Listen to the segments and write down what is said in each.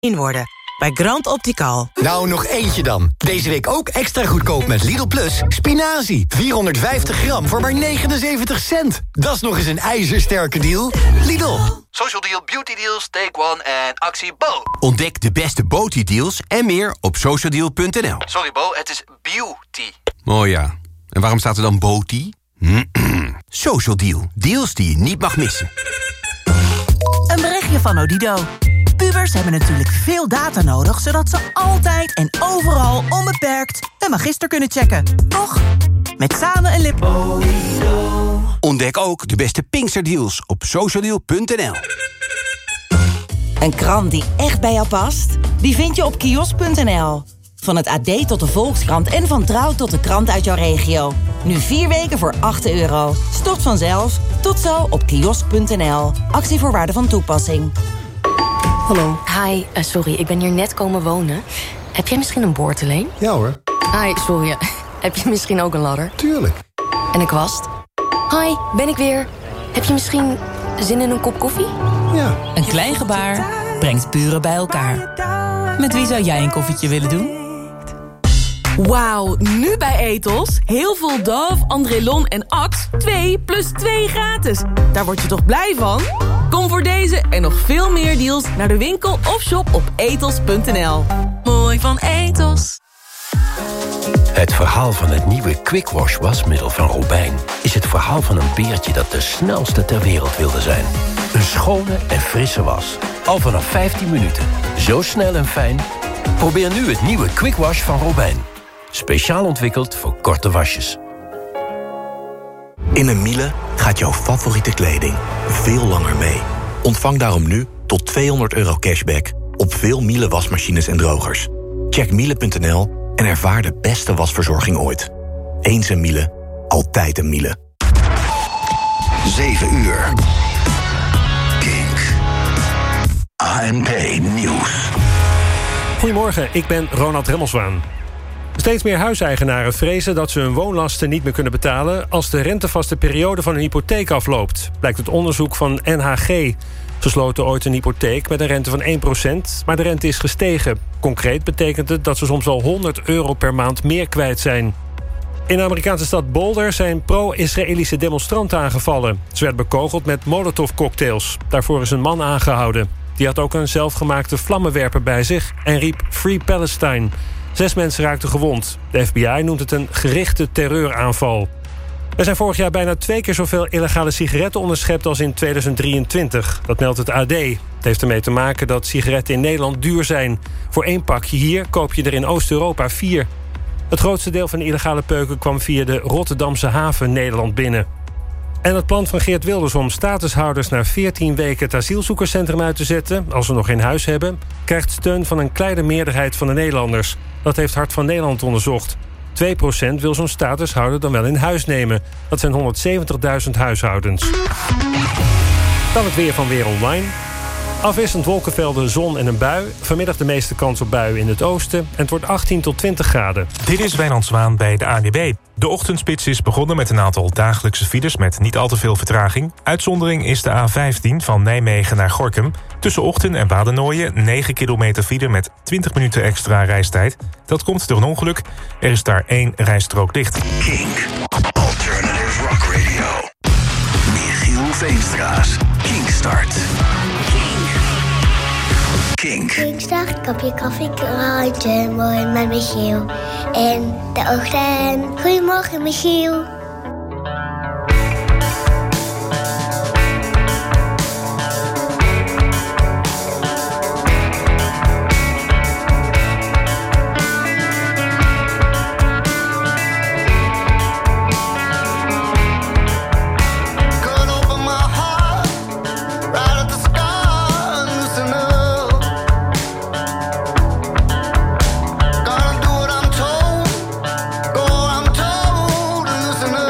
worden. Bij Grand Optical. Nou, nog eentje dan. Deze week ook extra goedkoop met Lidl Plus. Spinazie, 450 gram voor maar 79 cent. Dat is nog eens een ijzersterke deal. Lidl. Social Deal, Beauty Deals, Take One en actie Bo. Ontdek de beste Beauty-deals en meer op socialdeal.nl. Sorry Bo, het is beauty. Oh ja, en waarom staat er dan Beauty? Social Deal, deals die je niet mag missen. Een berichtje van Odido. Pubers hebben natuurlijk veel data nodig, zodat ze altijd en overal onbeperkt een magister kunnen checken. Toch? Met samen een lip. Ontdek ook de beste Pinksterdeals op socialdeal.nl. Een krant die echt bij jou past? Die vind je op kiosk.nl. Van het AD tot de Volkskrant en van Trouw tot de krant uit jouw regio. Nu 4 weken voor €8. Stort vanzelf. Tot zo op kiosk.nl. Actievoorwaarden van toepassing. Hallo. Hi, sorry, ik ben hier net komen wonen. Heb jij misschien een boordeleen? Ja hoor. Hi, sorry. Heb je misschien ook een ladder? Tuurlijk. En een kwast? Hi, ben ik weer. Heb je misschien zin in een kop koffie? Ja. Een klein gebaar brengt buren bij elkaar. Met wie zou jij een koffietje willen doen? Wauw, nu bij Ethos. Heel veel Dove, Andrelon en Axe 2 + 2 gratis. Daar word je toch blij van? Kom voor deze en nog veel meer deals naar de winkel of shop op ethos.nl. Mooi van Ethos. Het verhaal van het nieuwe Quick Wash wasmiddel van Robijn is het verhaal van een beertje dat de snelste ter wereld wilde zijn. Een schone en frisse was. Al vanaf 15 minuten. Zo snel en fijn. Probeer nu het nieuwe Quick Wash van Robijn. Speciaal ontwikkeld voor korte wasjes. In een Miele gaat jouw favoriete kleding veel langer mee. Ontvang daarom nu tot €200 cashback op veel Miele wasmachines en drogers. Check miele.nl en ervaar de beste wasverzorging ooit. Eens een Miele, altijd een Miele. 7 uur. Kink. ANP Nieuws. Goedemorgen, ik ben Ronald Remmelswaan. Steeds meer huiseigenaren vrezen dat ze hun woonlasten niet meer kunnen betalen als de rentevaste periode van hun hypotheek afloopt, blijkt uit onderzoek van NHG. Ze sloten ooit een hypotheek met een rente van 1%, maar de rente is gestegen. Concreet betekent het dat ze soms wel €100 per maand meer kwijt zijn. In de Amerikaanse stad Boulder zijn pro-Israëlische demonstranten aangevallen. Ze werden bekogeld met molotovcocktails. Daarvoor is een man aangehouden. Die had ook een zelfgemaakte vlammenwerper bij zich en riep Free Palestine. 6 mensen raakten gewond. De FBI noemt het een gerichte terreuraanval. Er zijn vorig jaar bijna 2 keer zoveel illegale sigaretten onderschept als in 2023. Dat meldt het AD. Het heeft ermee te maken dat sigaretten in Nederland duur zijn. Voor 1 pakje hier koop je er in Oost-Europa 4. Het grootste deel van de illegale peuken kwam via de Rotterdamse haven Nederland binnen. En het plan van Geert Wilders om statushouders na 14 weken het asielzoekerscentrum uit te zetten, als ze nog geen huis hebben, krijgt steun van een kleine meerderheid van de Nederlanders. Dat heeft Hart van Nederland onderzocht. 2% wil zo'n statushouder dan wel in huis nemen. Dat zijn 170.000 huishoudens. Dan het weer van Weer Online. Afwisselend wolkenvelden, zon en een bui. Vanmiddag de meeste kans op buien in het oosten. En het wordt 18 tot 20 graden. Dit is Wijnand Zwaan bij de ANWB. De ochtendspits is begonnen met een aantal dagelijkse files met niet al te veel vertraging. Uitzondering is de A15 van Nijmegen naar Gorinchem. Tussen Ochten en Wadenoijen 9 kilometer file met 20 minuten extra reistijd. Dat komt door een ongeluk. Er is daar 1 rijstrook dicht. Kink. Alternative Rock Radio. Michiel Veenstra's Kinkstart. Kink. Kinkstart, kopje koffie, krantje, mooi met Michiel. In de ochtend. Goedemorgen, Michiel. Listen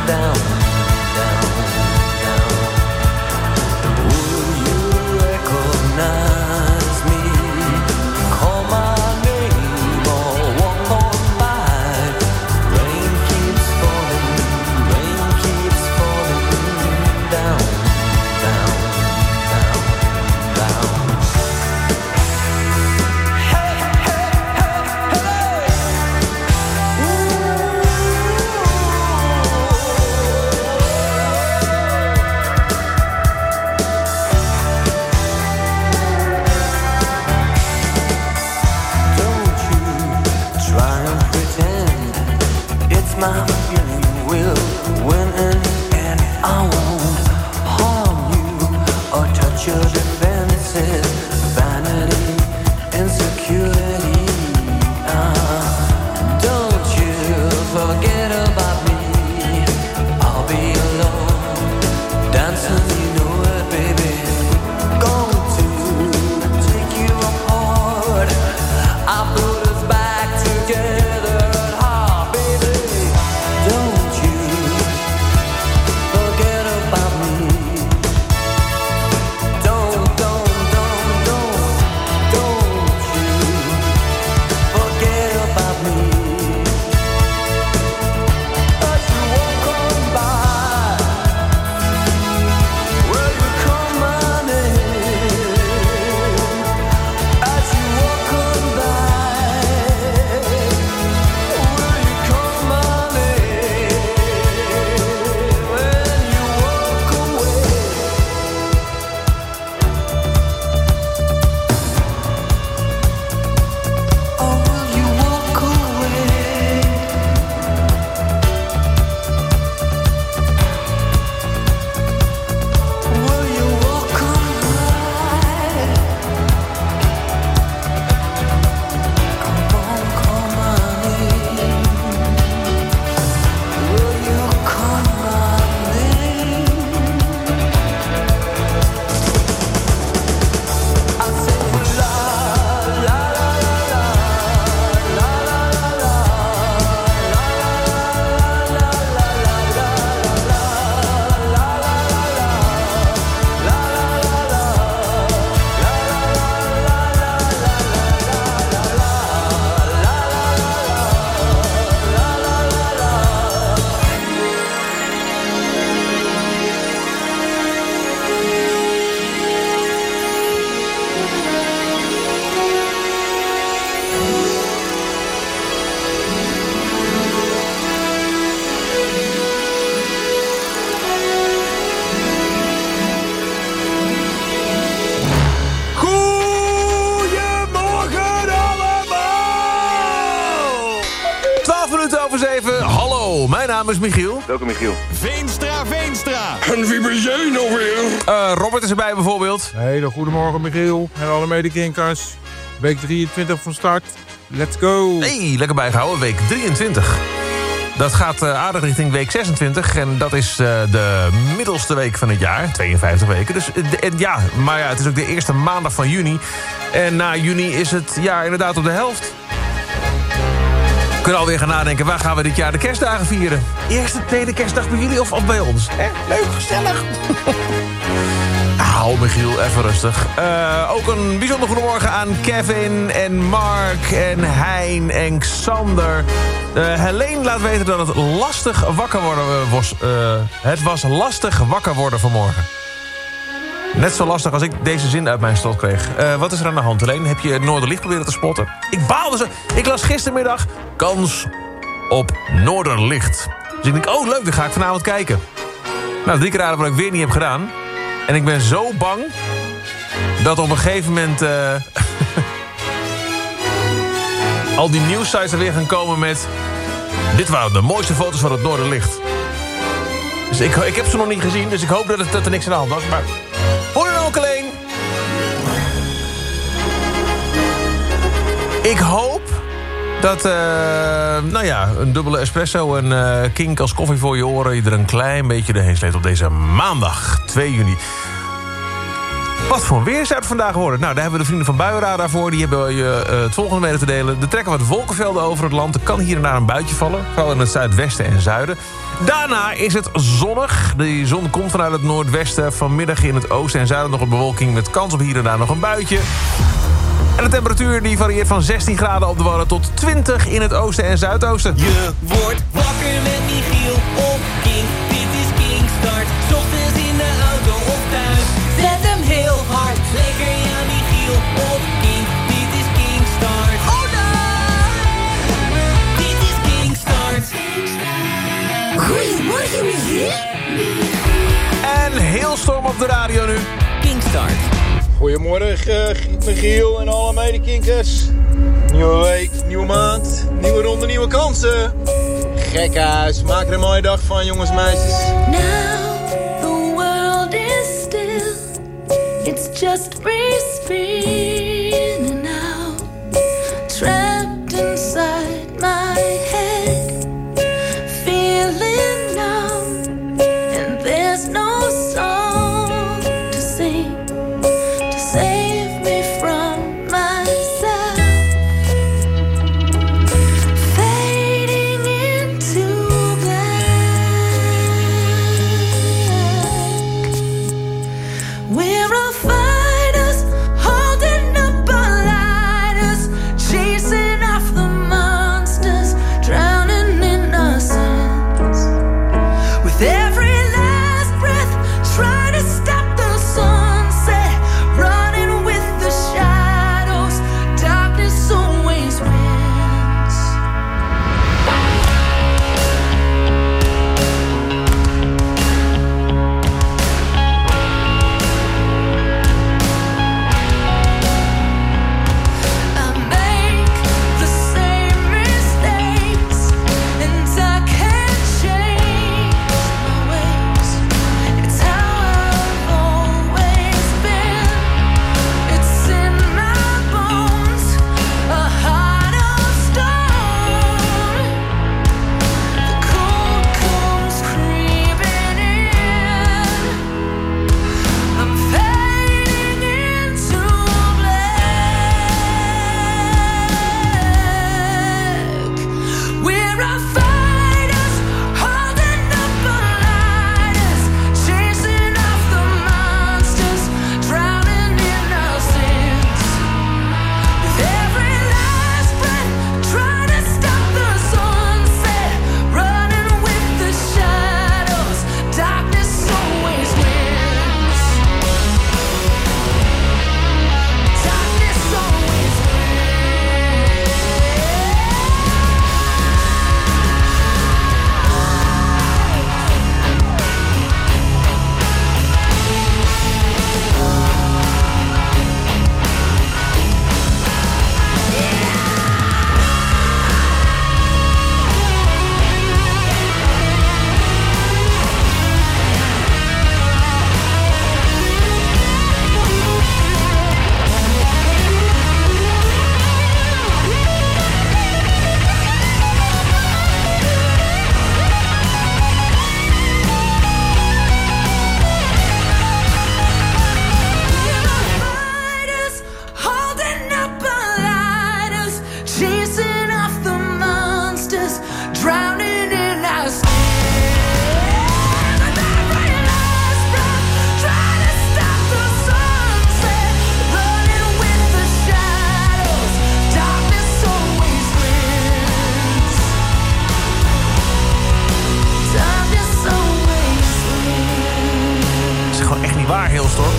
down, down, down. Will you recognize me? Call my name or walk on by. Rain keeps falling down, down, down, down. Hey, hey, hey, hey. Don't you try and pretend it's my feeling will win in the end. I won't harm you or touch your defenses. Vanity, insecurity. Don't you forget about me. I'll be alone, dancing, you know it, baby. Going to take you apart. I put us back together at heart, baby. Don't you forget about me. Don't you forget about me. As you walk on by, will you call my name? As you walk on by, will you call my name? When you walk away. Oh, will you walk away? Will you walk on by? Come on, call my name. Will you call my name? I say la la la la la la la Goedemorgen allemaal! 12 minuten over 7. Hallo, mijn naam is Michiel. Welkom Michiel. Veenstra. En wie ben jij nou weer? Robert is erbij bijvoorbeeld. Hele goedemorgen Michiel en alle medekinkers. Week 23 van start. Let's go. Hey, lekker bijgehouden. Week 23. Dat gaat aardig richting week 26. En dat is de middelste week van het jaar. 52 weken. Dus, maar ja, het is ook de eerste maandag van juni. En na juni is het jaar inderdaad op de helft. We kunnen alweer gaan nadenken, waar gaan we dit jaar de kerstdagen vieren? Eerste, tweede kerstdag bij jullie of bij ons? Leuk, gezellig. Hou Michiel, even rustig. Ook een bijzonder goedemorgen aan Kevin en Mark en Hein en Xander. Helene laat weten dat het lastig wakker worden was. Het was lastig wakker worden vanmorgen. Net zo lastig als ik deze zin uit mijn slot kreeg. Wat is er aan de hand, Helene? Heb je het Noorderlicht proberen te spotten? Ik baalde zo. Ik las gistermiddag kans op Noorderlicht. Dus ik denk, oh leuk, dan ga ik vanavond kijken. Nou, 3 keer raden wat ik weer niet heb gedaan. En ik ben zo bang dat op een gegeven moment al die nieuwssites er weer gaan komen met... Dit waren de mooiste foto's van het Noorderlicht. Dus ik heb ze nog niet gezien, dus ik hoop dat er niks aan de hand was. Maar hoe dan ook alleen. Ik hoop dat een dubbele espresso en kink als koffie voor je oren... je er een klein beetje doorheen sleept op deze maandag, 2 juni. Wat voor weer zou het vandaag worden? Nou, daar hebben we de vrienden van Buienradar voor. Die hebben je het volgende mede te delen. Er trekken wat wolkenvelden over het land. Er kan hier en daar een buitje vallen. Vooral in het zuidwesten en zuiden. Daarna is het zonnig. De zon komt vanuit het noordwesten. Vanmiddag in het oosten en zuiden nog een bewolking... met kans op hier en daar nog een buitje. En de temperatuur die varieert van 16 graden op de Wadden... tot 20 in het oosten en zuidoosten. Je wordt wakker met Michiel op Kink. Dit is Kink Start. 's Ochtends in de auto of thuis. Zet hem heel hard. Lekker ja, Michiel op Kink. Dit is Kink Start. Oh nee! Dit is Kink Start. Goedemorgen, Michiel. En heel storm op de radio nu. Kink Start. Goedemorgen, Michiel en alle medekinkers. Nieuwe week, nieuwe maand, nieuwe ronde, nieuwe kansen. Gekhuis, maak er een mooie dag van, jongens en meisjes. Now the world is still. It's just spinning now. Trapped inside my head. Feeling numb. And there's no song to sing. Save me from myself. Fading into black. We're all fighters, holding up our lighters, chasing off the monsters, drowning in our sins. With every last breath, try to stop the sunset. Running with the shadows, darkness always wins. I make the same mistakes, and I can't change my ways. It's how I've always been. It's in my bones, a heart of stone. The cold comes creeping in. I'm fading into black. We're our fighters, holding up our lighters, chasing off the monsters, drowning in our sins. With every last breath, trying to stop the sunset, running with the shadows, darkness always wins. Darkness always fighters, holding up our lighters, chasing off the monsters, drowning in our sins. With every last breath, trying to stop the sunset, running with the shadows, darkness always wins. Darkness always wins. Het is gewoon echt niet waar, heel storm.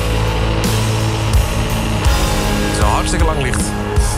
Het is al hartstikke lang licht.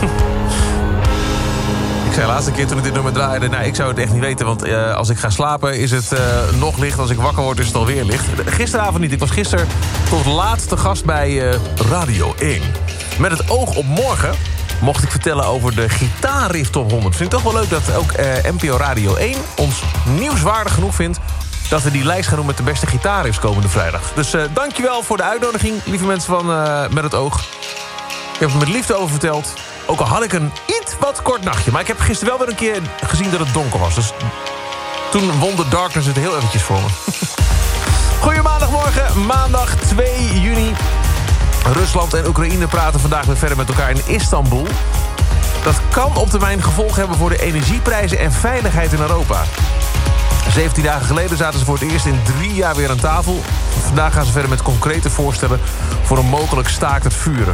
Ik zei de laatste keer toen ik dit nummer draaide... nou, ik zou het echt niet weten, want als ik ga slapen is het nog licht. Als ik wakker word is het alweer licht. Gisteravond niet. Ik was gisteren tot laatste gast bij Radio 1. Met het oog op morgen mocht ik vertellen over de gitaarriff top 100. Vind ik toch wel leuk dat ook NPO Radio 1 ons nieuwswaardig genoeg vindt... dat we die lijst gaan doen met de beste gitaarriffs komende vrijdag. Dus dankjewel voor de uitnodiging, lieve mensen van Met het Oog. Ik heb er met liefde over verteld. Ook al had ik een iets wat kort nachtje. Maar ik heb gisteren wel weer een keer gezien dat het donker was. Dus toen won de darkness het heel eventjes voor me. Goeie maandagmorgen, maandag 2 juni. Rusland en Oekraïne praten vandaag weer verder met elkaar in Istanbul. Dat kan op termijn gevolgen hebben voor de energieprijzen en veiligheid in Europa. 17 dagen geleden zaten ze voor het eerst in 3 jaar weer aan tafel. Vandaag gaan ze verder met concrete voorstellen voor een mogelijk staakt het vuren.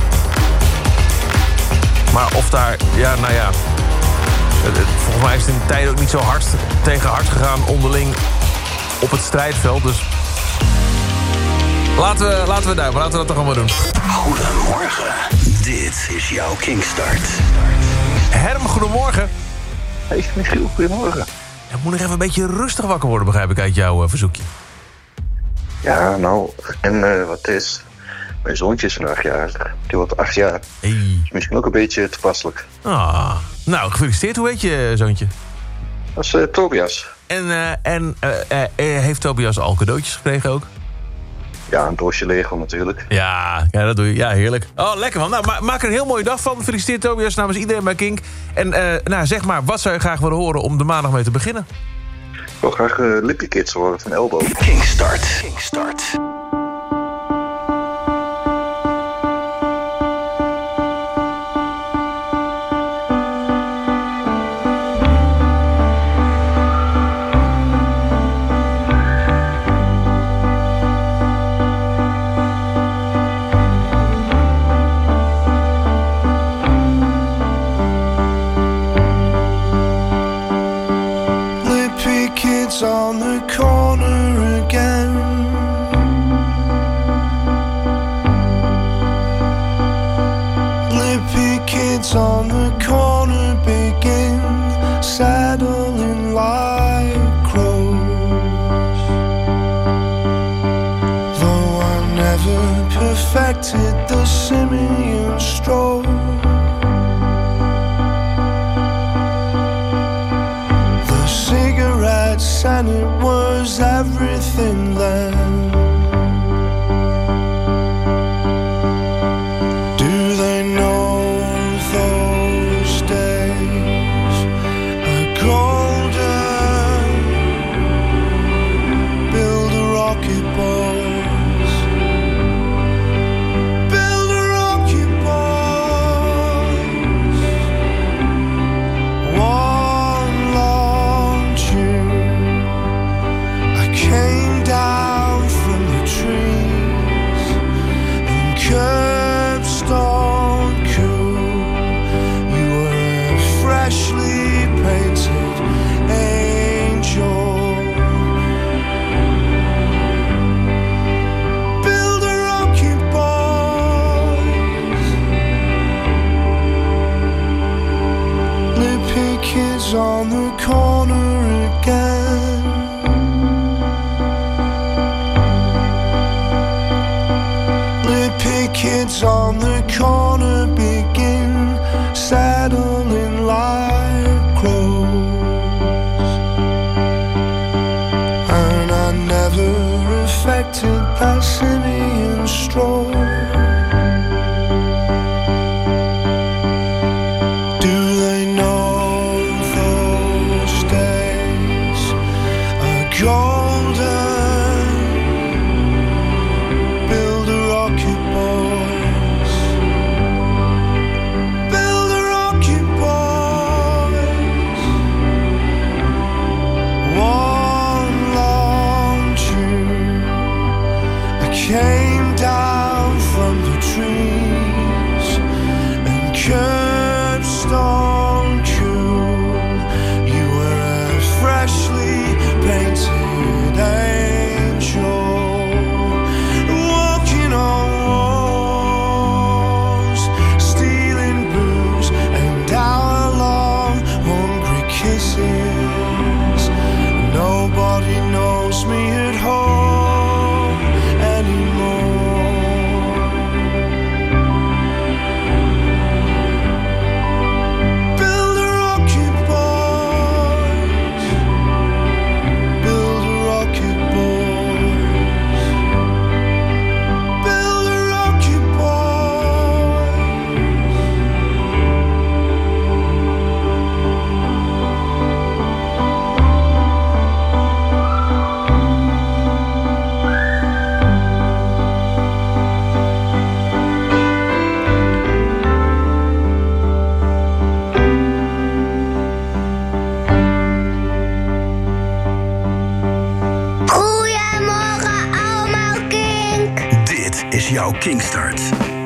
Maar of daar, volgens mij is het in de tijd ook niet zo hard tegen hard gegaan onderling op het strijdveld. Dus laten we dat toch allemaal doen. Goedemorgen, dit is jouw Kingstart. Herm, goedemorgen. Hey, Michiel, goedemorgen. Je moet nog even een beetje rustig wakker worden, begrijp ik uit jouw verzoekje. Ja, nou, en wat is... Mijn zoontje is vandaag jarig. Die wordt 8 jaar. Hey. Is misschien ook een beetje toepasselijk. Ah, nou, gefeliciteerd. Hoe heet je zoontje? Dat is Tobias. En heeft Tobias al cadeautjes gekregen ook? Ja, een doosje Lego natuurlijk. Ja, dat doe je. Ja, heerlijk. Oh, lekker man. Nou, maak er een heel mooie dag van. Gefeliciteerd Tobias namens iedereen bij Kink. En zeg maar, wat zou je graag willen horen om de maandag mee te beginnen? Ik wil graag Lippy Kids horen van Elbow. Kingstart. On the corner again. Lippy kids on the corner begin saddling like crows. Though I never perfected the simian stroll. And it was everything then. Do they know those days are golden? Build a rocket, boys. Build a rocket, boys. One long tune came down from the trees in Curbstone Cool. You were a freshly painted angel. Build a rocket, boys. Lippy kids on the corner again. Kids on the corner begin saddling like crows. And I never affected that simian stroll. Do they know those days are golden? Build a rocket, boys. Build a rocket, boys. One long tune. I came down from the trees and Curbstone Cool. You were a freshly painted is jouw Kingstart.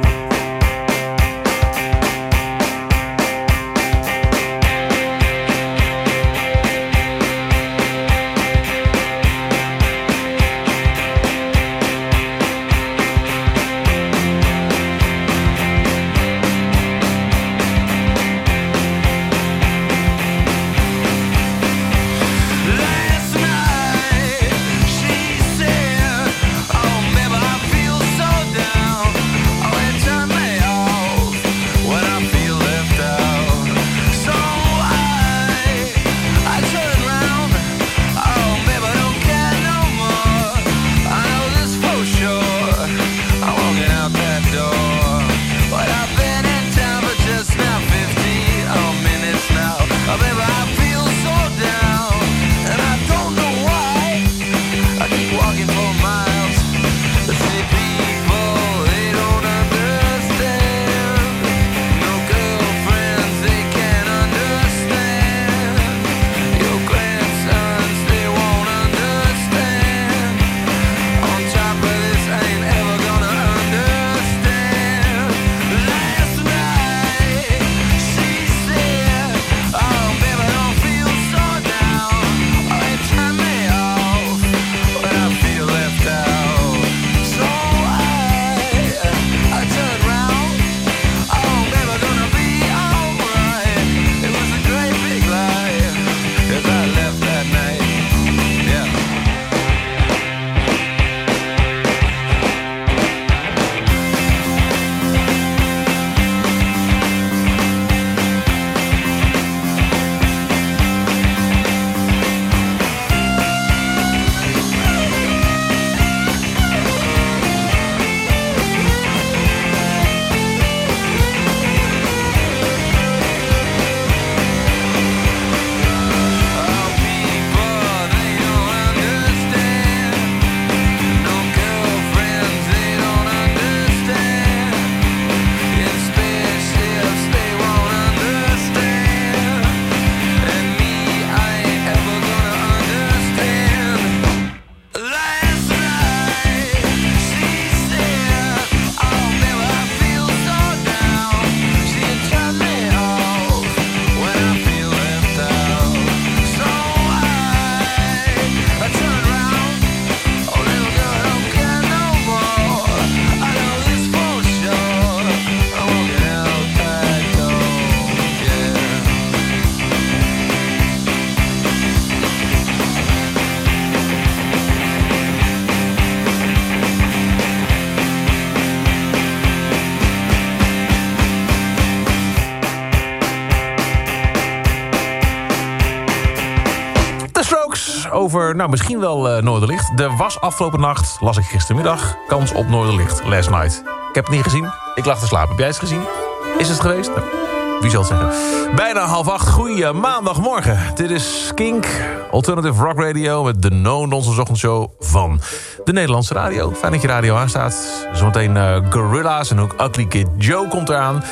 Over, nou misschien wel Noorderlicht. Er was afgelopen nacht, las ik gistermiddag, kans op Noorderlicht. Last night. Ik heb het niet gezien. Ik lag te slapen. Heb jij het gezien? Is het geweest? Nou, wie zal het zeggen? Bijna 7:30. Goeie maandagmorgen. Dit is Kink, Alternative Rock Radio met de No Nonsense Ochtendshow van de Nederlandse radio. Fijn dat je radio aanstaat. Zometeen Gorilla's en ook Ugly Kid Joe komt eraan.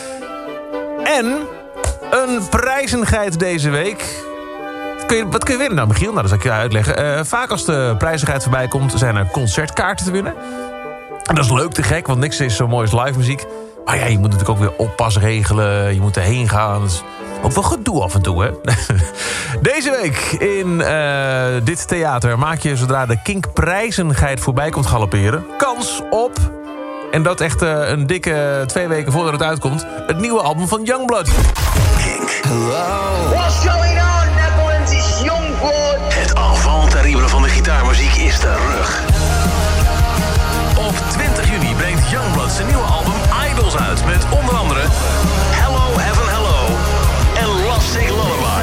En een prijzengeit deze week. Wat kun je winnen nou, Michiel? Nou, dat zal ik je uitleggen. Vaak als de prijzengeit voorbij komt, zijn er concertkaarten te winnen. En dat is leuk te gek, want niks is zo mooi als live muziek. Maar ja, je moet natuurlijk ook weer oppas regelen. Je moet erheen gaan. Dat is ook wel gedoe af en toe, hè? Deze week in dit theater maak je, zodra de Kink prijzengeit voorbij komt galopperen, kans op, en dat echt een dikke 2 weken voordat het uitkomt, het nieuwe album van Youngblood. Kink. Hello. What's going on? Is Youngblood. Het enfant terrible van de gitaarmuziek is terug. Op 20 juni brengt Youngblood zijn nieuwe album Idols uit. Met onder andere Hello Heaven Hello en Lost Sick Lullaby.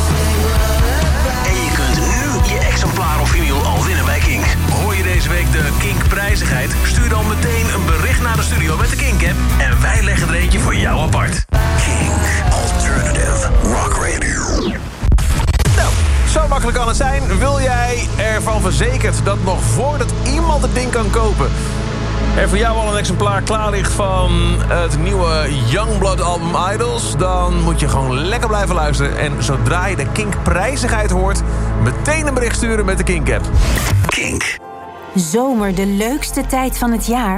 En je kunt nu je exemplaar of vinyl al winnen bij Kink. Hoor je deze week de Kink prijzigheid? Stuur dan meteen een bericht naar de studio met de Kink app en wij leggen er eentje voor jou apart. Kink Alternative Rock Radio. Zo makkelijk kan het zijn. Wil jij ervan verzekerd dat nog voordat iemand het ding kan kopen, er voor jou al een exemplaar klaar ligt van het nieuwe Youngblood album Idols, dan moet je gewoon lekker blijven luisteren. En zodra je de Kink prijzigheid hoort, meteen een bericht sturen met de Kink app. Kink. Zomer, de leukste tijd van het jaar?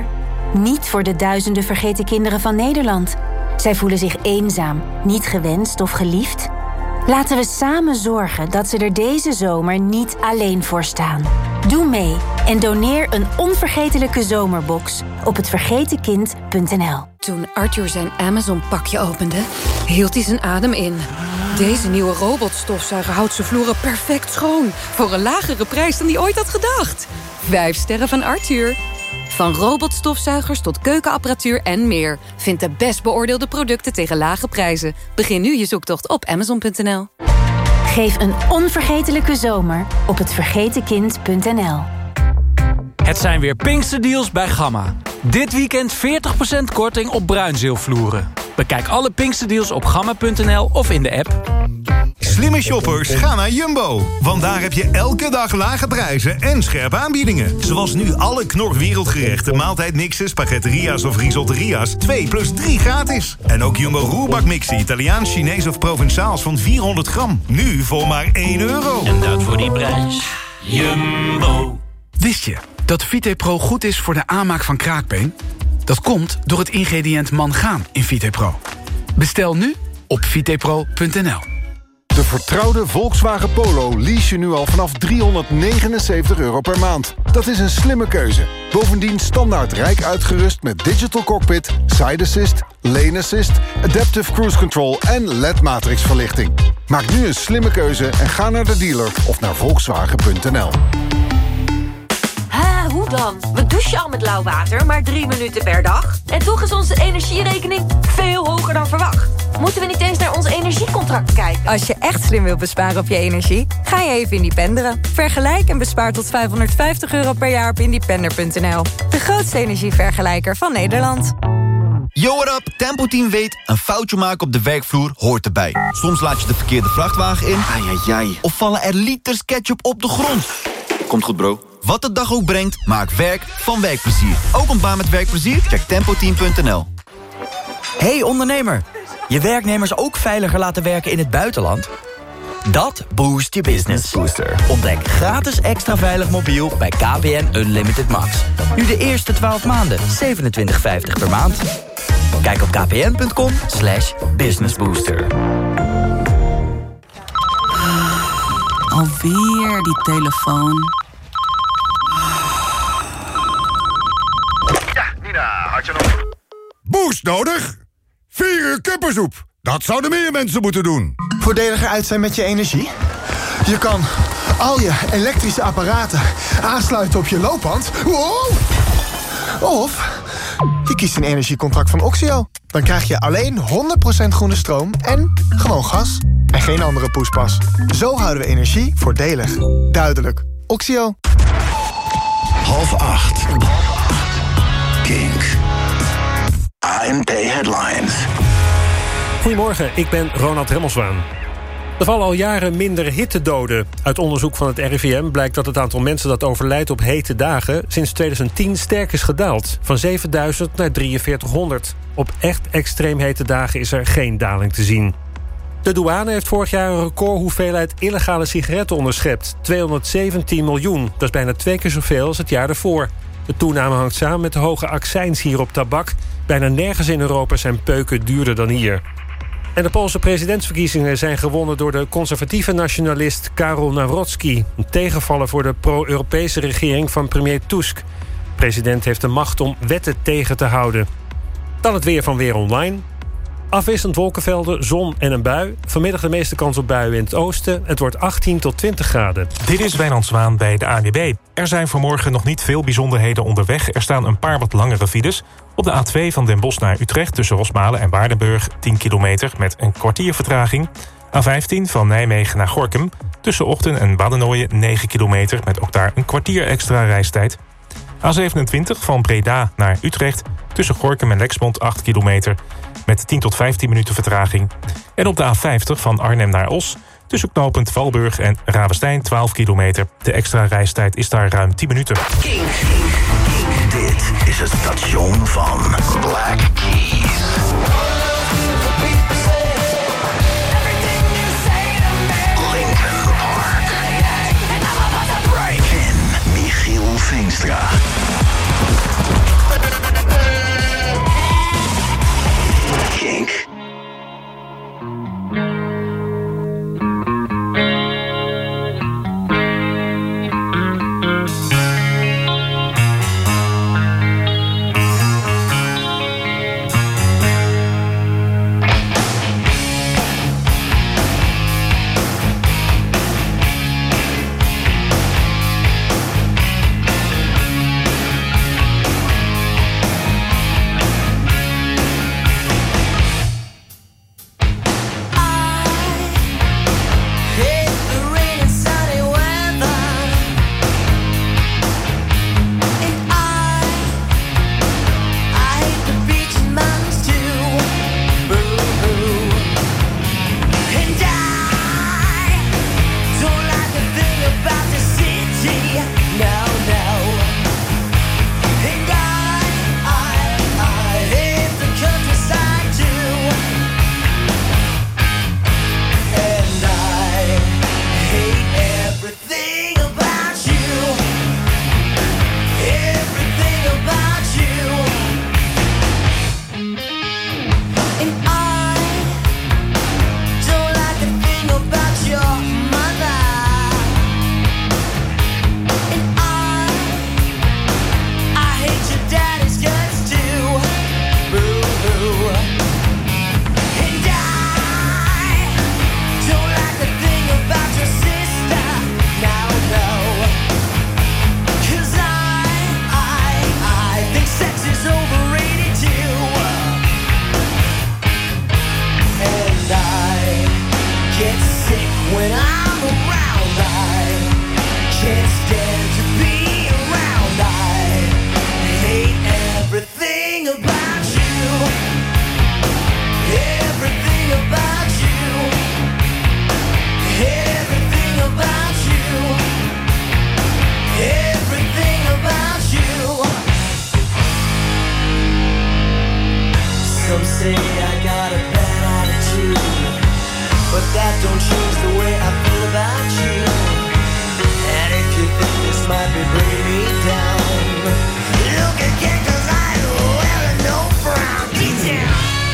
Niet voor de duizenden vergeten kinderen van Nederland. Zij voelen zich eenzaam, niet gewenst of geliefd. Laten we samen zorgen dat ze er deze zomer niet alleen voor staan. Doe mee en doneer een onvergetelijke zomerbox op hetvergetenkind.nl. Toen Arthur zijn Amazon-pakje opende, hield hij zijn adem in. Deze nieuwe robotstofzuiger houdt zijn vloeren perfect schoon. Voor een lagere prijs dan hij ooit had gedacht. 5 sterren van Arthur. Van robotstofzuigers tot keukenapparatuur en meer. Vind de best beoordeelde producten tegen lage prijzen. Begin nu je zoektocht op Amazon.nl. Geef een onvergetelijke zomer op hetvergetenkind.nl. Het zijn weer Pinksterdeals bij Gamma. Dit weekend 40% korting op bruinzeelvloeren. Bekijk alle Pinksterdeals op gamma.nl of in de app. Slimme shoppers, ga naar Jumbo. Want daar heb je elke dag lage prijzen en scherpe aanbiedingen. Zoals nu alle Knor wereldgerechten, maaltijdmixen, spaghetteria's of risotteria's 2 plus 3 gratis. En ook Jumbo roerbakmixen, Italiaans, Chinees of Provençaals van 400 gram. Nu voor maar €1. En dat voor die prijs. Jumbo. Wist je dat VitePro goed is voor de aanmaak van kraakbeen? Dat komt door het ingrediënt mangaan in VitePro. Bestel nu op vitepro.nl. De vertrouwde Volkswagen Polo lease je nu al vanaf €379 per maand. Dat is een slimme keuze. Bovendien standaard rijk uitgerust met digital cockpit, side assist, lane assist, adaptive cruise control en LED-matrix verlichting. Maak nu een slimme keuze en ga naar de dealer of naar volkswagen.nl. Hoe dan? We douchen al met lauw water, maar 3 minuten per dag. En toch is onze energierekening veel hoger dan verwacht. Moeten we niet eens naar ons energiecontract kijken? Als je echt slim wilt besparen op je energie, ga je even independeren. Vergelijk en bespaar tot €550 per jaar op independer.nl. De grootste energievergelijker van Nederland. Yo, what up? Tempo Team weet, een foutje maken op de werkvloer hoort erbij. Soms laat je de verkeerde vrachtwagen in. Ai. Of vallen er liters ketchup op de grond. Komt goed, bro. Wat de dag ook brengt, maak werk van werkplezier. Ook een baan met werkplezier? Check tempoteam.nl. Hey ondernemer, je werknemers ook veiliger laten werken in het buitenland? Dat boost je business. Booster. Ontdek gratis extra veilig mobiel bij KPN Unlimited Max. Nu de eerste 12 maanden, $27,50 per maand. Kijk op kpn.com/businessbooster. Alweer die telefoon. Ja, Nina, had je nog... Boost nodig? 4 uur kippensoep. Dat zouden meer mensen moeten doen. Voordeliger uit zijn met je energie? Je kan al je elektrische apparaten aansluiten op je loopband. Wow! Of je kiest een energiecontract van Oxio. Dan krijg je alleen 100% groene stroom en gewoon gas. En geen andere poespas. Zo houden we energie voordelig. Duidelijk. Oxio. 7:30. Kink. ANP Headlines. Goedemorgen, ik ben Ronald Remmelswaan. Er vallen al jaren minder hittedoden. Uit onderzoek van het RIVM blijkt dat het aantal mensen dat overlijdt op hete dagen sinds 2010 sterk is gedaald. Van 7000 naar 4300. Op echt extreem hete dagen is er geen daling te zien. De douane heeft vorig jaar een recordhoeveelheid illegale sigaretten onderschept. 217 miljoen. Dat is bijna 2 keer zoveel als het jaar ervoor. De toename hangt samen met de hoge accijns hier op tabak. Bijna nergens in Europa zijn peuken duurder dan hier. En de Poolse presidentsverkiezingen zijn gewonnen door de conservatieve nationalist Karol Nawrocki. Een tegenvaller voor de pro-Europese regering van premier Tusk. De president heeft de macht om wetten tegen te houden. Dan het weer van Weer Online. Afwisselend wolkenvelden, zon en een bui. Vanmiddag de meeste kans op buien in het oosten. Het wordt 18 tot 20 graden. Dit is Wijnand Zwaan bij de ANWB. Er zijn vanmorgen nog niet veel bijzonderheden onderweg. Er staan een paar wat langere files. Op de A2 van Den Bosch naar Utrecht tussen Rosmalen en Waardenburg 10 kilometer met een kwartier vertraging. A15 van Nijmegen naar Gorinchem tussen Ochten en Waddenooien 9 kilometer met ook daar een kwartier extra reistijd. A27 van Breda naar Utrecht tussen Gorinchem en Lexmond 8 kilometer met 10 tot 15 minuten vertraging. En op de A50 van Arnhem naar Os tussen knooppunt Valburg en Ravestein 12 kilometer. De extra reistijd is daar ruim 10 minuten. Kink. Dit is het station van Black Keys. Linkin Park. En Michiel Veenstra. that don't change the way I feel about you. And if you think this might be bringing me down, look again, 'cause I know well and no frown. Detail.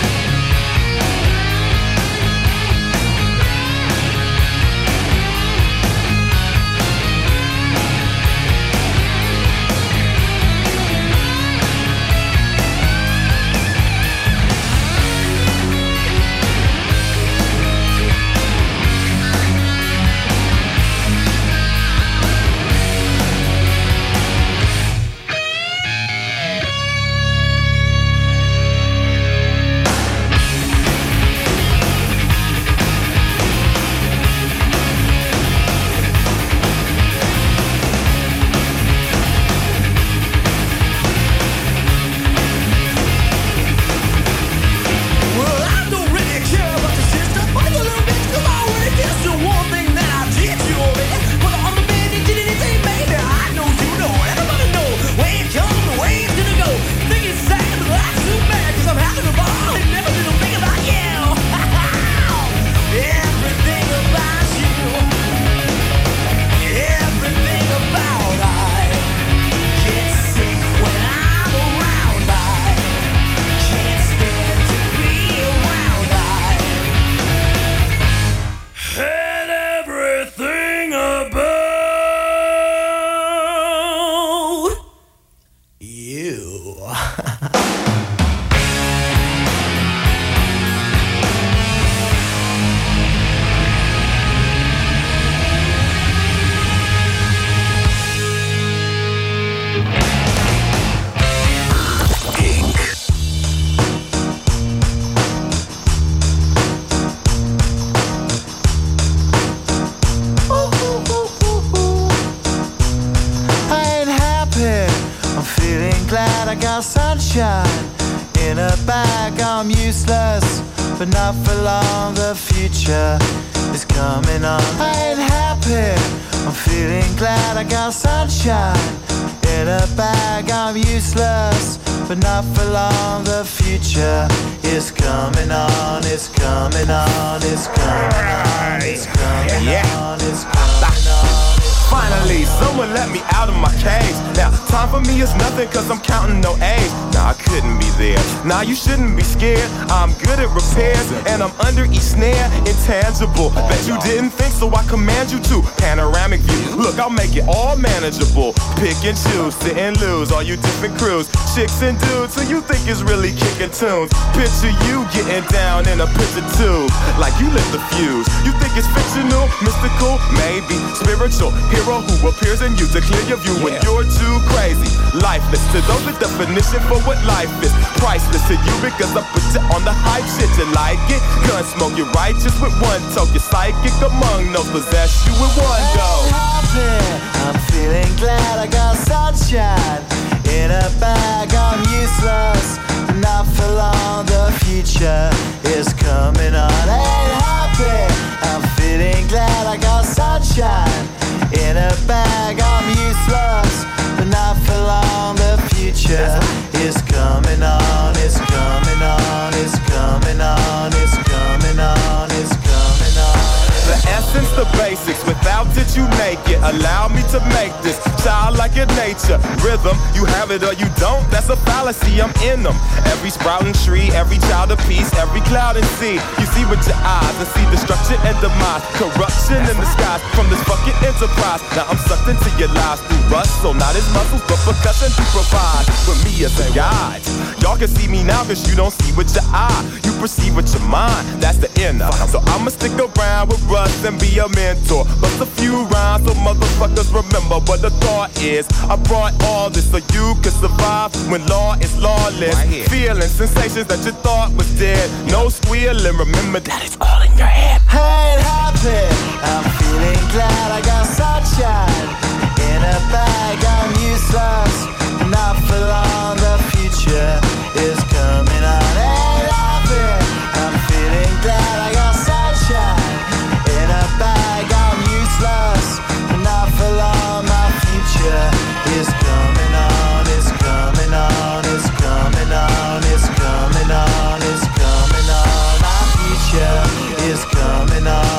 In a bag, I'm useless, but not for long. The future is coming on. I ain't happy, I'm feeling glad. I got sunshine. In a bag, I'm useless, but not for long. The future is coming on. It's coming on. It's coming on. It's coming on. It's coming on. Finally, someone let me out of my cage. Now, time for me is nothing, 'cause I'm counting no A's. Nah, I couldn't be there. Nah, you shouldn't be scared. I'm good at repairs, and I'm under each snare. Intangible, bet you didn't think, so I command you to. Panoramic view, look, I'll make it all manageable. Pick and choose, sit and lose, all you different crews. Chicks and dudes, who you think is really kicking tunes. Picture you getting down in a picture tube, like you lit the fuse. You think it's fictional, mystical, maybe spiritual. Hero who appears in you to clear your view when you're too crazy. Lifeless to those, the definition for what life is. Priceless to you because I put you on the hype shit. You like it? Gun smoke, you're righteous with one toke. You're psychic among those, possess you with one go. I'm feeling glad. I got sunshine. In a bag, I'm useless, not for long. The future is coming on. Ain't happy, I'm feeling glad. I got sunshine. In a bag, I'm useless, but not for long. The future is coming on. It's coming on. It's coming on. It's coming on. It's coming on. The essence, the basics, without it you make it. Allow me to make this childlike in nature. Rhythm, you have it or you don't, that's a fallacy, I'm in them. Every sprouting tree, every child of peace, every cloud and sea. You see with your eyes and see destruction and demise. Corruption in the skies from this fucking enterprise. Now I'm sucked into your lives through rust, so not as muscles, but percussion to provide for me as a guide. Y'all can see me now cause you don't see with your eye. You perceive with your mind, that's the inner. So I'ma stick around with Russ and be a mentor. Bust a few rhymes so motherfuckers remember what the thought is. I brought all this so you can survive when law is lawless. Right, feeling sensations that you thought was dead. No squealing, remember that it's all in your head. I ain't happy, I'm feeling glad. I got sunshine. In a bag, I'm useless, not for long. The future is coming on. Ain't happy, I'm feeling glad. I got sunshine. In a bag, I'm useless, not for long. My future is coming on. It's coming on. It's coming on. It's coming on. It's coming on. My future is coming on.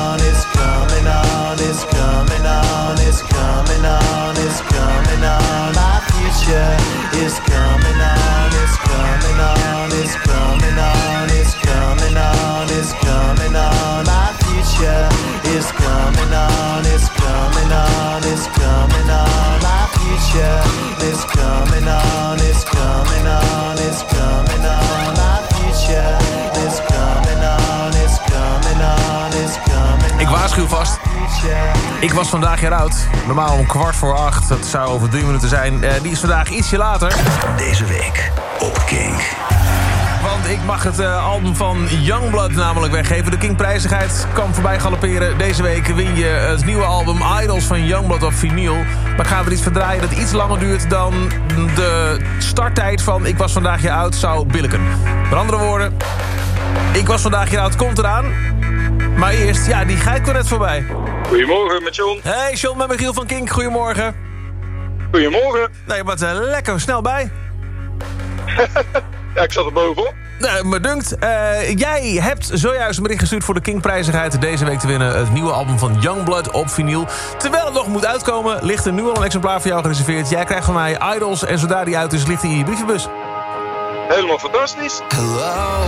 coming on. My future is coming on. It's coming on. It's coming on. It's coming on. It's coming on. My future is coming on. It's coming on. It's coming on. My future is coming on. It's coming on. It's coming on. My future is coming on. It's coming on. It's coming on. Ik waarschuw vast. Ik was vandaag jaar oud. Normaal om 7:15. Dat zou over 3 minuten zijn. Die is vandaag ietsje later. Deze week op Kink. Want ik mag het album van Youngblood namelijk weggeven. De Kingprijzigheid kan voorbij galopperen. Deze week win je het nieuwe album Idols van Youngblood op vinyl. Maar gaan we iets verdraaien dat iets langer duurt dan de starttijd van Ik was vandaag jaar oud zou billiken. Met andere woorden, Ik was vandaag jaar oud komt eraan. Maar eerst, ja, die geit kwam net voorbij. Goedemorgen, met John. Hey, John met Michiel van Kink. Goedemorgen. Goedemorgen. Nee, wat lekker snel bij. Ja, ik zat er bovenop. Nou, me dunkt. Jij hebt zojuist een bericht gestuurd voor de Kingprijzigheid deze week te winnen. Het nieuwe album van Youngblood op vinyl. Terwijl het nog moet uitkomen, ligt er nu al een exemplaar voor jou gereserveerd. Jij krijgt van mij Idols en zodra die uit is, ligt hij in je brievenbus. Helemaal fantastisch. Hello,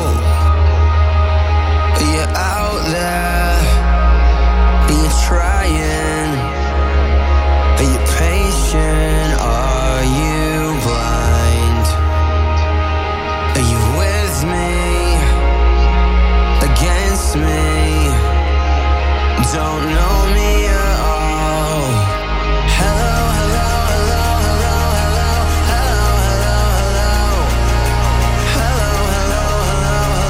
are you out there? Are you trying? Are you patient? Are you blind? Are you with me? Against me? Don't know me at all. Hello, hello, hello, hello, hello, hello, hello, hello, hello, hello, hello,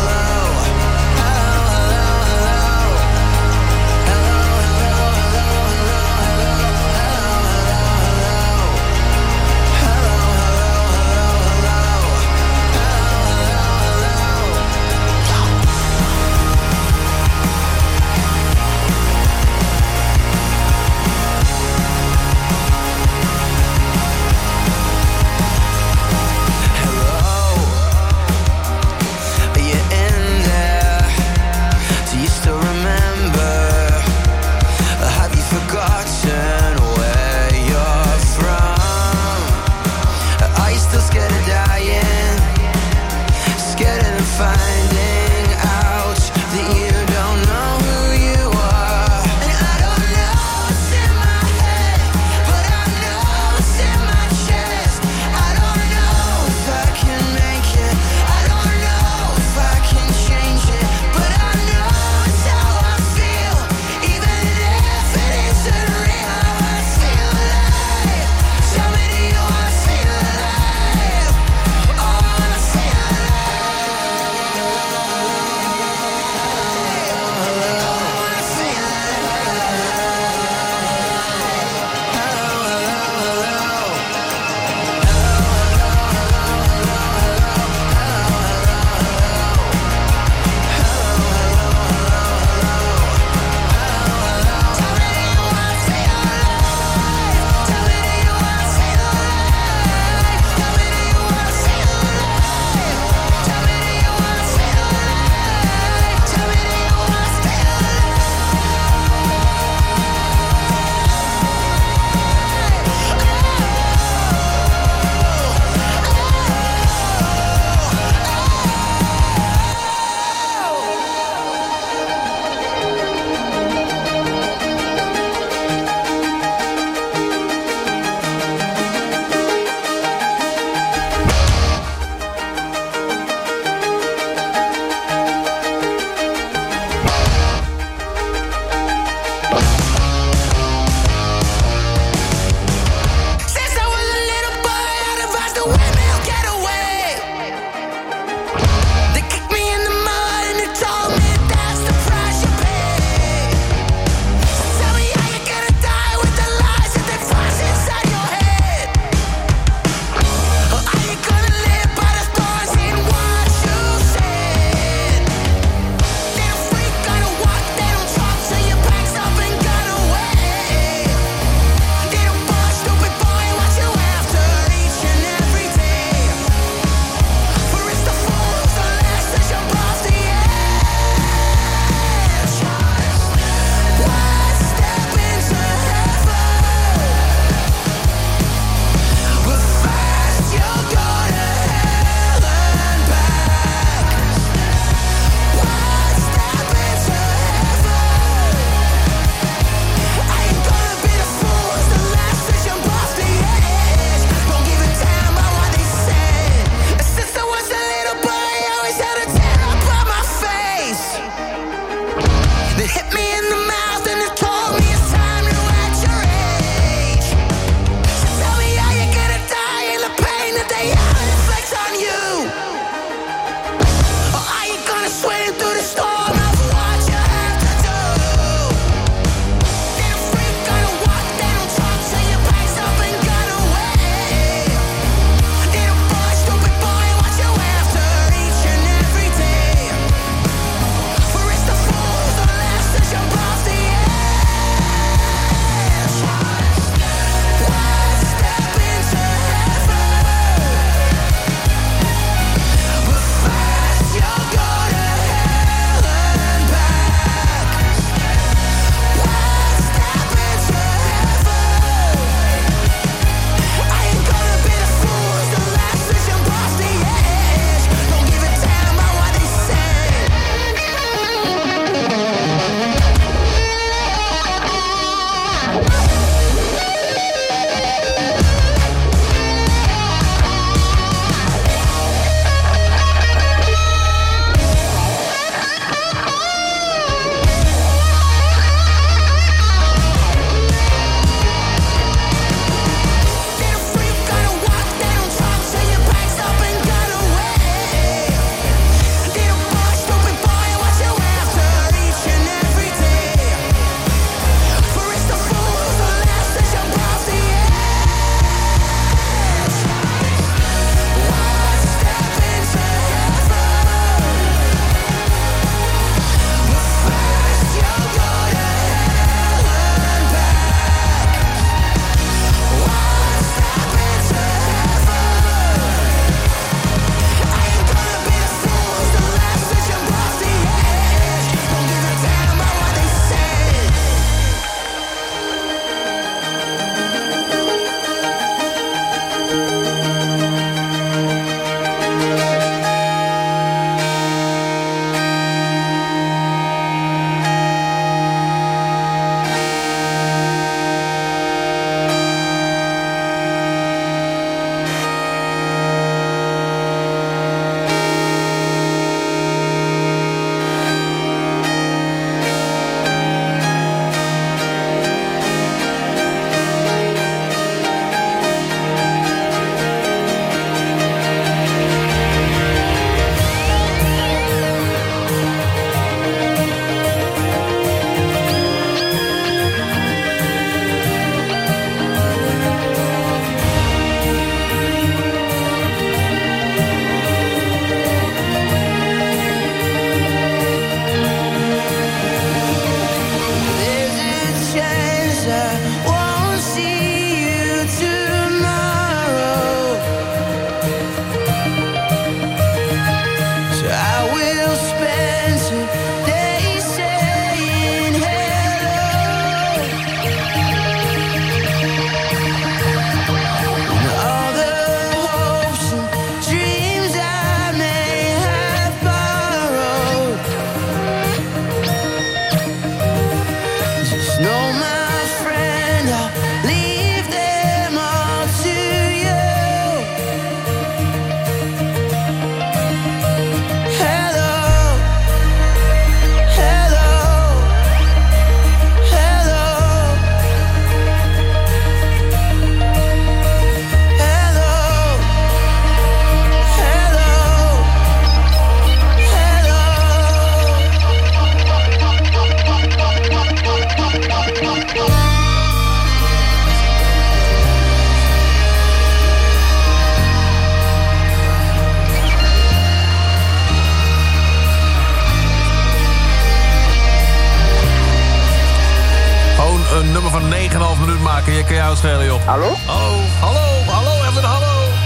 kan je jou het schelen, joh. Hallo? Hallo, even hallo.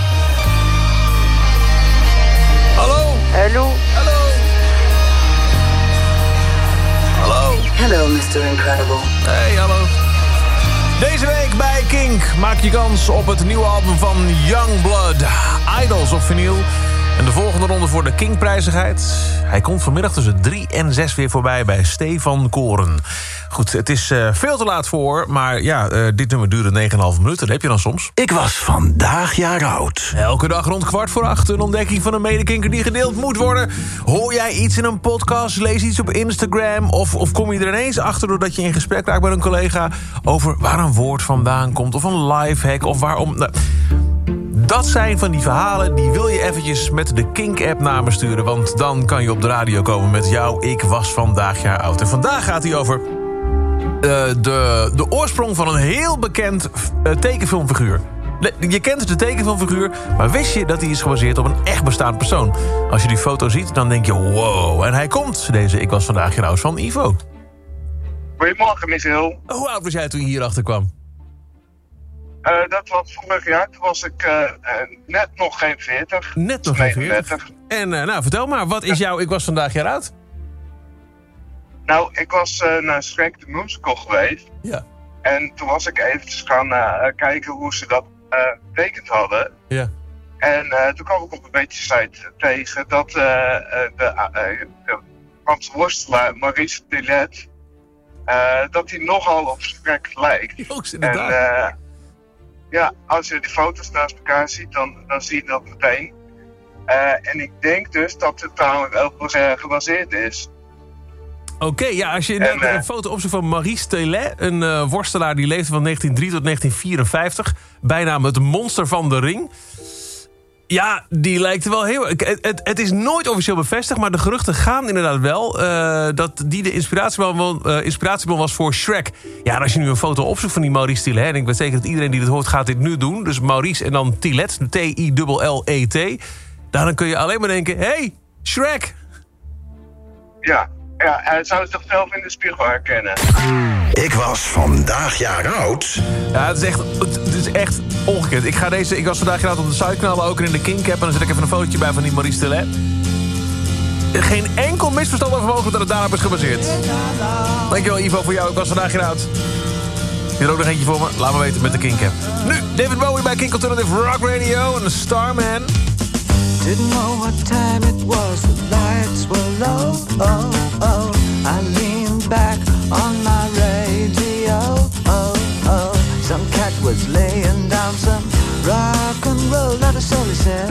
Hallo? Hallo? Hallo? Hallo? Hello, Mr. Incredible. Hey, hallo. Deze week bij Kink maak je kans op het nieuwe album van Youngblood, Idols op vinyl. En de volgende ronde voor de Kink-prijzigheid. Hij komt vanmiddag tussen 3 en 6 weer voorbij bij Stefan Koren. Goed, het is veel te laat voor, maar ja, dit nummer duurde 9,5 minuten. Dat heb je dan soms. Ik was vandaag jaar oud. Elke dag rond 7:15 een ontdekking van een medekinker die gedeeld moet worden. Hoor jij iets in een podcast, lees iets op Instagram... of kom je er ineens achter doordat je in gesprek raakt met een collega... over waar een woord vandaan komt of een lifehack of waarom... Nou, dat zijn van die verhalen, die wil je eventjes met de Kink-app naar me sturen... want dan kan je op de radio komen met jou. Ik was vandaag jaar oud. En vandaag gaat hij over de oorsprong van een heel bekend tekenfilmfiguur. Je kent de tekenfilmfiguur, maar wist je dat hij is gebaseerd op een echt bestaand persoon? Als je die foto ziet, dan denk je wow. En hij komt, deze Ik was vandaag jaar oud, van Ivo. Goedemorgen, Michiel. Hoe oud was jij toen je hierachter kwam? Dat was vorig jaar. Toen was ik net nog geen 40. Net nog geen 40. En nou, vertel maar, wat is jouw Ik was vandaag jaar oud? Nou, ik was naar Shrek the Musical geweest. Ja. En toen was ik eventjes gaan kijken hoe ze dat getekend hadden. Ja. En toen kwam ik op een beetje site tegen dat de Franse worstelaar Maurice Tillet... dat hij nogal op Shrek lijkt. Joost, inderdaad. En, ja, als je die foto's naast elkaar ziet, dan zie je dat meteen. En ik denk dus dat het trouwens wel gebaseerd is. Oké, ja, als je een foto opzoekt van Maurice Tillet... een worstelaar die leefde van 1903 tot 1954... bijnaam het monster van de ring... Ja, die lijkt er wel heel... Het is nooit officieel bevestigd, maar de geruchten gaan inderdaad wel... dat die de inspiratiebron was voor Shrek. Ja, en als je nu een foto opzoekt van die Maurice Tillet... en ik weet zeker dat iedereen die dit hoort gaat dit nu doen... dus Maurice en dan Tillet, T-I-L-L-E-T... dan kun je alleen maar denken, hey, Shrek! Ja, hij zou zichzelf in de spiegel herkennen. Ik was vandaag jaar oud. Ja, het is echt ongekend. Ik was vandaag jaar oud op de site knallen, ook in de Kink-app... en dan zet ik even een fotootje bij van die Maurice Tillet. Geen enkel misverstand over mogelijk dat het daarop is gebaseerd. Dankjewel Ivo voor jou, ik was vandaag jaar oud. Heb je er ook nog eentje voor me? Laat me weten met de Kink-app. Nu, David Bowie bij Kink Alternative Rock Radio en Starman. Didn't know what time it was, the lights were low, oh, oh. I leaned back on my radio, oh, oh. Some cat was laying down some rock and roll, not a soul he said.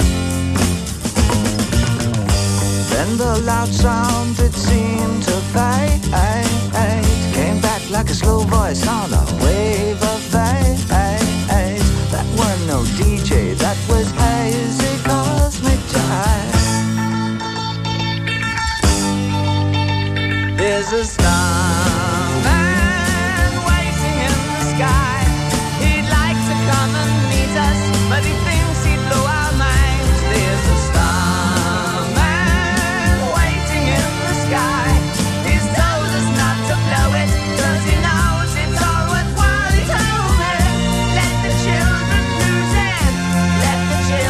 Then the loud sound, it seemed to fade, came back like a slow voice on a wave of bass. That was no DJ, that was hazy cosmic jive. There's a starman waiting in the sky. He'd like to come and meet us, but he thinks he'd blow our minds. There's a starman waiting in the sky. He's told us not to blow it, 'cause he knows it's all worthwhile. He told me, let the children lose it, let the children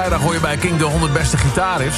vrijdag hoor je bij Kink de 100 beste gitaarriffs.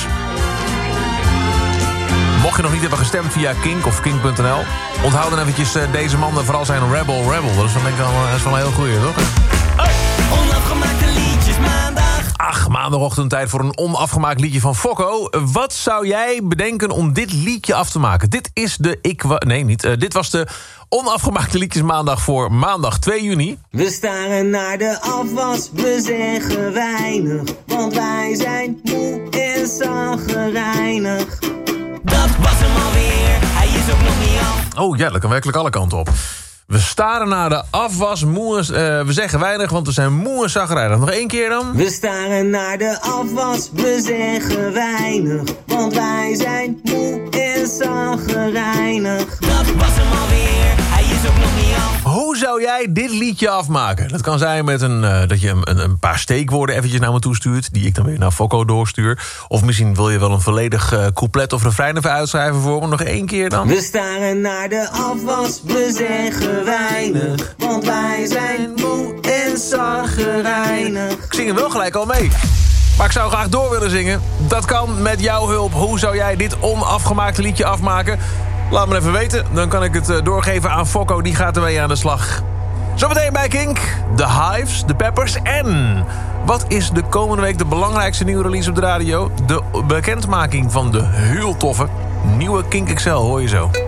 Mocht je nog niet hebben gestemd via Kink of Kink.nl... onthoud dan eventjes deze man vooral zijn Rebel. Dat is wel een heel goeie, toch? Onafgemaakte liedjes maandag. Ach, maandagochtend tijd voor een onafgemaakt liedje van Fokko. Wat zou jij bedenken om dit liedje af te maken? Dit was de onafgemaakte liedjes maandag voor maandag 2 juni. We staren naar de afwas, we zeggen weinig. Want wij zijn moe en zaggerijnig. Dat was hem alweer, hij is ook nog niet af. Oh ja, dat kan werkelijk alle kanten op. We staren naar de afwas, we zeggen weinig, want we zijn moe en zagrijnig. Nog 1 keer dan? We staren naar de afwas, we zeggen weinig. Want wij zijn moe en zagrijnig. Dat was hem alweer, hij is ook nog niet af. Hoe zou jij dit liedje afmaken? Dat kan zijn met dat je een paar steekwoorden eventjes naar me toestuurt... die ik dan weer naar Fokko doorstuur. Of misschien wil je wel een volledig couplet of refrein even uitschrijven voor me. Nog 1 keer dan? We staren naar de afwas, we zeggen weinig. Want wij zijn moe en zagrijnig. Ik zing hem wel gelijk al mee. Maar ik zou graag door willen zingen. Dat kan met jouw hulp. Hoe zou jij dit onafgemaakte liedje afmaken? Laat me even weten. Dan kan ik het doorgeven aan Fokko. Die gaat ermee aan de slag. Zometeen bij Kink. De Hives, de Peppers en... wat is de komende week de belangrijkste nieuwe release op de radio? De bekendmaking van de heel toffe nieuwe Kink XL. Hoor je zo.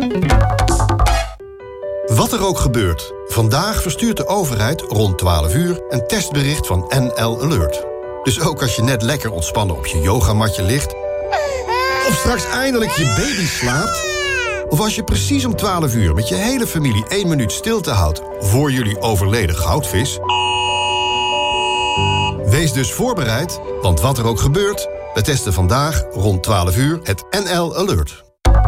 Wat er ook gebeurt. Vandaag verstuurt de overheid rond 12 uur een testbericht van NL Alert. Dus ook als je net lekker ontspannen op je yogamatje ligt... of straks eindelijk je baby slaapt... of als je precies om 12 uur met je hele familie 1 minuut stilte houdt... voor jullie overleden goudvis... wees dus voorbereid, want wat er ook gebeurt... we testen vandaag rond 12 uur het NL Alert.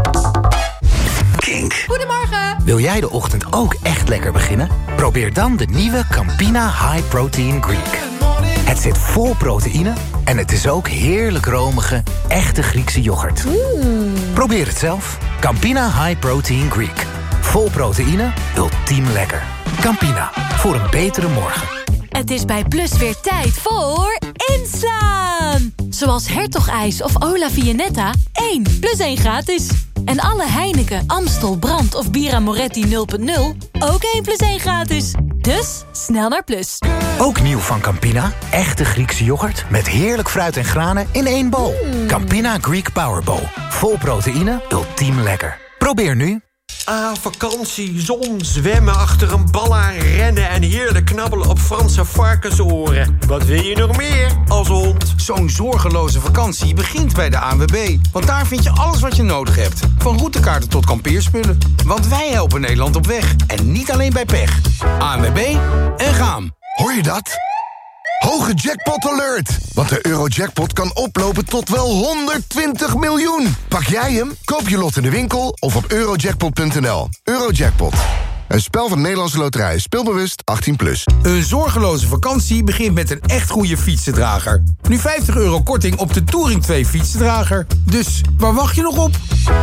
Kink. Goedemorgen. Wil jij de ochtend ook echt lekker beginnen? Probeer dan de nieuwe Campina High Protein Greek. Het zit vol proteïne en het is ook heerlijk romige, echte Griekse yoghurt. Probeer het zelf. Campina High Protein Greek. Vol proteïne, ultiem lekker. Campina, voor een betere morgen. Het is bij Plus weer tijd voor inslaan. Zoals Hertogijs of Ola Vianetta, 1 plus 1 gratis. En alle Heineken, Amstel, Brand of Bira Moretti 0.0, ook 1 plus 1 gratis. Dus snel naar Plus. Ook nieuw van Campina, echte Griekse yoghurt met heerlijk fruit en granen in 1 bol. Campina Greek Power Bowl. Vol proteïne, ultiem lekker. Probeer nu. Vakantie, zon, zwemmen achter een bal aan, rennen... en heerlijk knabbelen op Franse varkensoren. Wat wil je nog meer als hond? Zo'n zorgeloze vakantie begint bij de ANWB. Want daar vind je alles wat je nodig hebt. Van routekaarten tot kampeerspullen. Want wij helpen Nederland op weg. En niet alleen bij pech. ANWB en gaan. Hoor je dat? Hoge jackpot alert! Want de Eurojackpot kan oplopen tot wel 120 miljoen. Pak jij hem? Koop je lot in de winkel of op eurojackpot.nl. Eurojackpot. Een spel van Nederlandse Loterij. Speelbewust 18+. Een zorgeloze vakantie begint met een echt goede fietsendrager. Nu €50 korting op de Touring 2 fietsendrager. Dus waar wacht je nog op?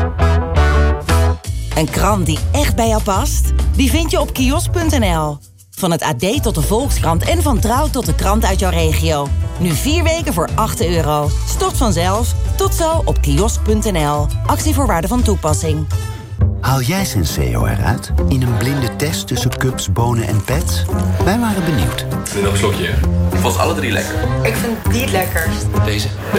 Een krant die echt bij jou past? Die vind je op kiosk.nl. Van het AD tot de Volkskrant en van Trouw tot de krant uit jouw regio. Nu 4 weken voor €8. Stort vanzelf. Tot zo op kiosk.nl. Actievoorwaarden van toepassing. Haal jij Senseo eruit in een blinde test tussen cups, bonen en pets? Wij waren benieuwd. Doe nog een slokje, hè? Ik vond ze alle 3 lekker. Ik vind die het lekkerst. Deze?